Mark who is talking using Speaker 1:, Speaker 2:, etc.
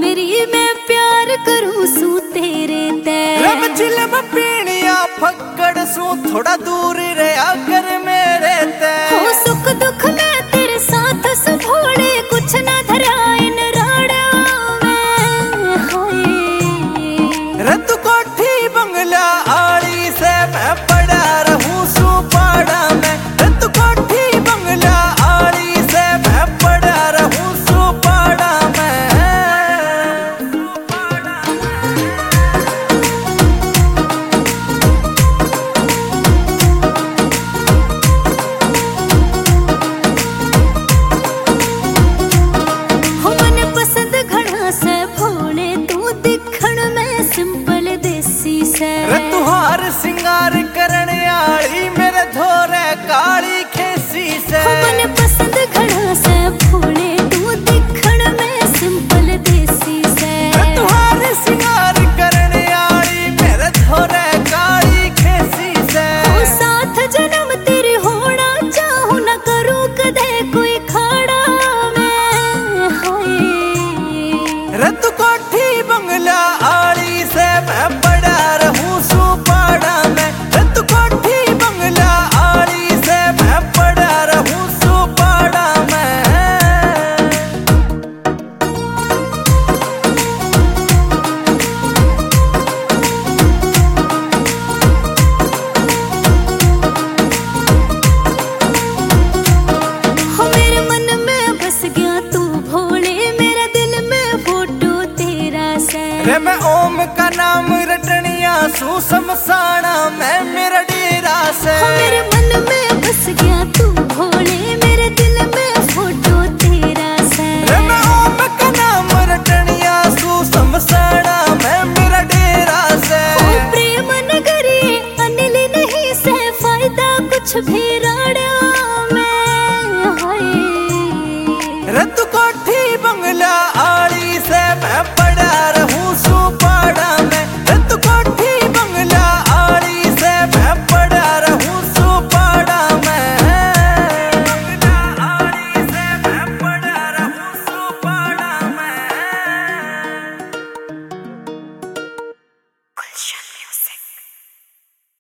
Speaker 1: तेरी मैं प्यार करूं सू तेरे ते
Speaker 2: रब चिलम पीणिया फक्कड़ सू थोड़ा दूर रहा कर मेरे ते
Speaker 1: हो सुख दुख में तेरे साथ संभोले कुछ ना धरा इन राड़ा में हाय
Speaker 2: रत कोठी बंगला आड़ी से मैं पड़ा रहूं सू पाड़ा में रत कोठी बंगला आड़ी से मैं पड़ा रहूं सू पाड़ा में
Speaker 1: हो मन पसंद घड़ा से भोले तू दिखण में सिंपल देसी से
Speaker 2: तुहार सिंगार करने आली मेरे धोरे काली खेसी से
Speaker 1: हो मन पसंद घड़ा से भोले तू दिखण में सिंपल देसी से
Speaker 2: तुहार सिंगार करने आली मेरे धोरे काली खेसी से
Speaker 1: हो साथ जन्म तेरे होना चाहूं न करूं कदे कोई खाड़ा में हाय
Speaker 2: रत कोठी बंगला आली से मैं पड़ा रहूं सू पाड़ा में रत कोठी बंगला आली से मैं पड़ा रहूं सू पाड़ा में
Speaker 1: हो मेरे मन में बस गया तू भोले मेरा दिल में फोटो तेरा से
Speaker 2: रे मैं ओम का नाम रटनिया सू समसाना मैं मेरा डेरा से
Speaker 1: हो मेरे